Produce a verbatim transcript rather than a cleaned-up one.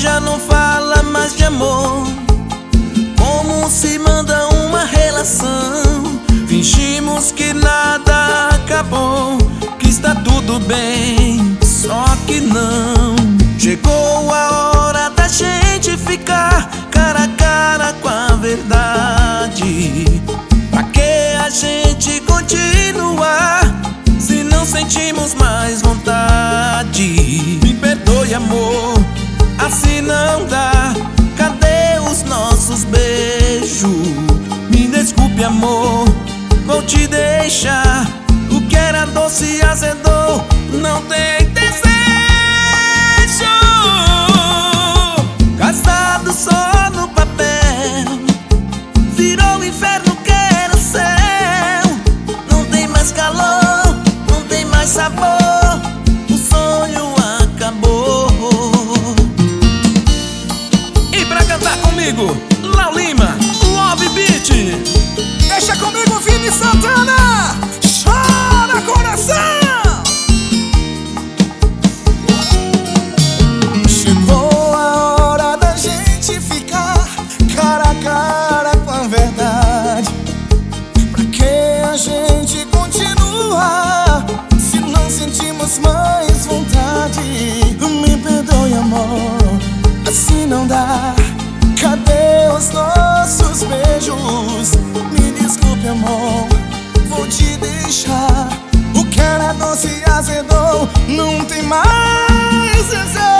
já não fala mais de amor. Como se manda uma relação? Fingimos que nada acabou, que está tudo bem, só que não. Chegou a hora da gente ficar cara a cara com a verdade. Pra que a gente continuar se não sentimos mais vontade? Me perdoe, amor, assim não dá. Cadê os nossos beijos? Me desculpe, amor, vou te deixar. O que era doce azedou, não tem desejo. Casado só no papel, virou inferno que era céu. Não tem mais calor, não tem mais sabor, o sonho acabou. E pra cantar comigo, Lau Lima, Love Beat. Deixa comigo, Vini Santana. Chora, coração. Chegou a hora da gente ficar cara a cara com a verdade. Pra que a gente continuar se não sentimos mais vontade? Me perdoe, amor, assim não dá. Cadê os nossos beijos? Me desculpe, amor, vou te deixar. O que era doce azedou, não tem mais desejo.